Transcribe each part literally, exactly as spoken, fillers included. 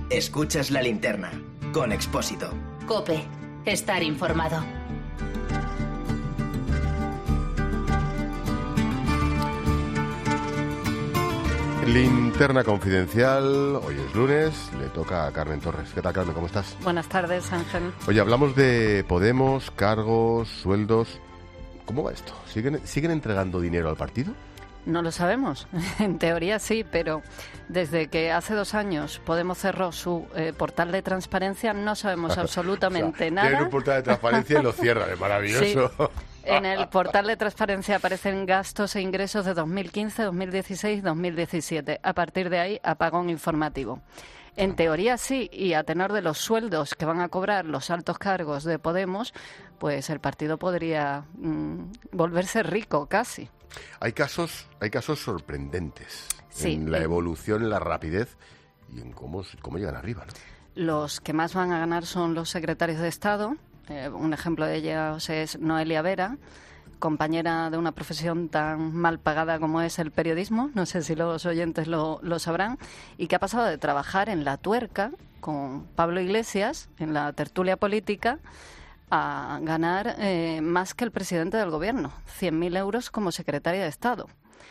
Escuchas La Linterna, con Expósito. COPE. Estar informado. Linterna confidencial, hoy es lunes, le toca a Carmen Torres. ¿Qué tal, Carmen? ¿Cómo estás? Buenas tardes, Ángel. Oye, hablamos de Podemos, cargos, sueldos. ¿Cómo va esto? ¿Siguen, ¿siguen entregando dinero al partido? No lo sabemos. En teoría sí, pero desde que hace dos años Podemos cerró su eh, portal de transparencia no sabemos absolutamente o sea, nada. Tienen un portal de transparencia y lo cierran, es maravilloso. Sí. En el portal de transparencia aparecen gastos e ingresos de dos mil quince, dos mil dieciséis, dos mil diecisiete. A partir de ahí, apagón informativo. En teoría sí, y a tenor de los sueldos que van a cobrar los altos cargos de Podemos, pues el partido podría mmm, volverse rico casi. Hay casos, hay casos sorprendentes sí, en la eh, evolución, en la rapidez y en cómo, cómo llegan arriba, ¿no? Los que más van a ganar son los secretarios de Estado. Eh, un ejemplo de ellos es Noelia Vera, compañera de una profesión tan mal pagada como es el periodismo, no sé si los oyentes lo, lo sabrán, y que ha pasado de trabajar en La Tuerca con Pablo Iglesias, en la tertulia política, a ganar eh, más que el presidente del gobierno, cien mil euros como secretaria de Estado.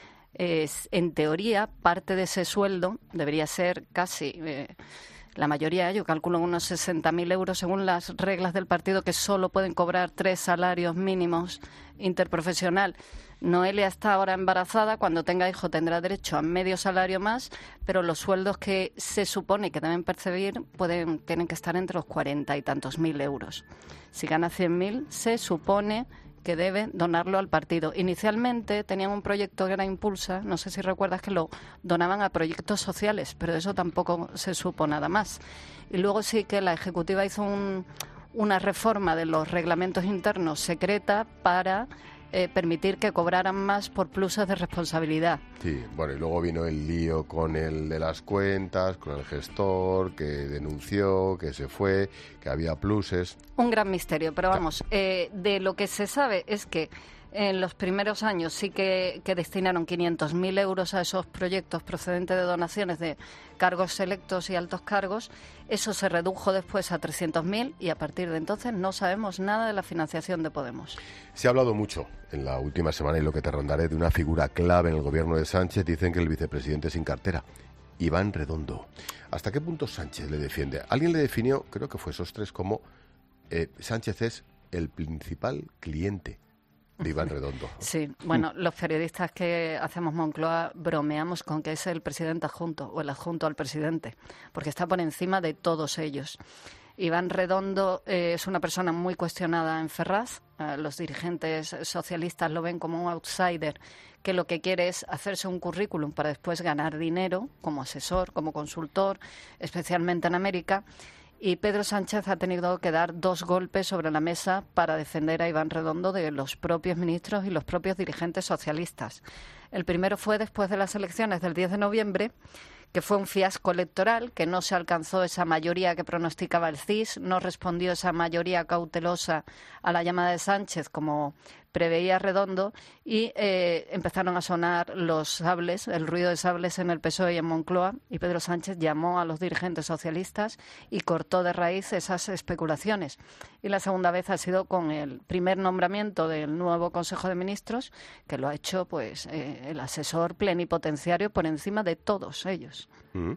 Es, en teoría, parte de ese sueldo debería ser casi... Eh, la mayoría, yo calculo unos sesenta mil euros según las reglas del partido, que solo pueden cobrar tres salarios mínimos interprofesional. Noelia está ahora embarazada, cuando tenga hijo tendrá derecho a medio salario más, pero los sueldos que se supone que deben percibir pueden, tienen que estar entre los cuarenta y tantos mil euros. Si gana cien mil, se supone que debe donarlo al partido. Inicialmente tenían un proyecto que era Impulsa, no sé si recuerdas que lo donaban a proyectos sociales, pero de eso tampoco se supo nada más. Y luego sí que la Ejecutiva hizo un, una reforma de los reglamentos internos secreta para eh, permitir que cobraran más por pluses de responsabilidad. Sí, bueno, y luego vino el lío con el de las cuentas, con el gestor, que denunció, que se fue, que había pluses. Un gran misterio, pero vamos, eh, de lo que se sabe es que en los primeros años sí que, que destinaron quinientos mil euros a esos proyectos procedentes de donaciones de cargos selectos y altos cargos. Eso se redujo después a trescientos mil y a partir de entonces no sabemos nada de la financiación de Podemos. Se ha hablado mucho en la última semana, y lo que te rondaré, de una figura clave en el gobierno de Sánchez. Dicen que el vicepresidente sin cartera, Iván Redondo. ¿Hasta qué punto Sánchez le defiende? Alguien le definió, creo que fue esos tres, como eh, Sánchez es el principal cliente de Iván Redondo. Sí, bueno, los periodistas que hacemos Moncloa bromeamos con que es el presidente adjunto o el adjunto al presidente, porque está por encima de todos ellos. Iván Redondo eh, es una persona muy cuestionada en Ferraz. Eh, los dirigentes socialistas lo ven como un outsider que lo que quiere es hacerse un currículum para después ganar dinero como asesor, como consultor, especialmente en América. Y Pedro Sánchez ha tenido que dar dos golpes sobre la mesa para defender a Iván Redondo de los propios ministros y los propios dirigentes socialistas. El primero fue después de las elecciones del diez de noviembre, que fue un fiasco electoral, que no se alcanzó esa mayoría que pronosticaba el C I S, no respondió esa mayoría cautelosa a la llamada de Sánchez como preveía Redondo, y eh, empezaron a sonar los sables, el ruido de sables en el P S O E y en Moncloa, y Pedro Sánchez llamó a los dirigentes socialistas y cortó de raíz esas especulaciones. Y la segunda vez ha sido con el primer nombramiento del nuevo Consejo de Ministros, que lo ha hecho pues eh, el asesor plenipotenciario por encima de todos ellos.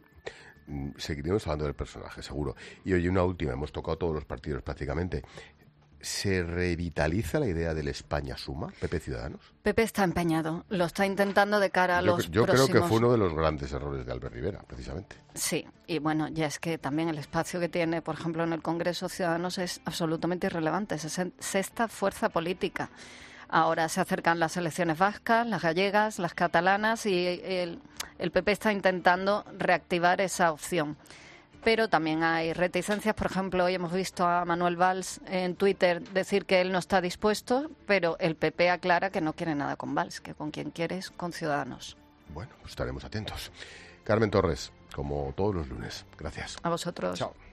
Mm. Seguiremos hablando del personaje, seguro. Y oye, una última, hemos tocado todos los partidos prácticamente. ¿Se revitaliza la idea del España Suma, P P Ciudadanos? P P está empeñado, lo está intentando de cara a yo, los yo próximos... Yo creo que fue uno de los grandes errores de Albert Rivera, precisamente. Sí, y bueno, ya es que también el espacio que tiene, por ejemplo, en el Congreso Ciudadanos es absolutamente irrelevante, es sexta fuerza política. Ahora se acercan las elecciones vascas, las gallegas, las catalanas, y el, el P P está intentando reactivar esa opción. Pero también hay reticencias. Por ejemplo, hoy hemos visto a Manuel Valls en Twitter decir que él no está dispuesto, pero el P P aclara que no quiere nada con Valls, que con quien quiere es con Ciudadanos. Bueno, pues estaremos atentos. Carmen Torres, como todos los lunes. Gracias. A vosotros. Chao.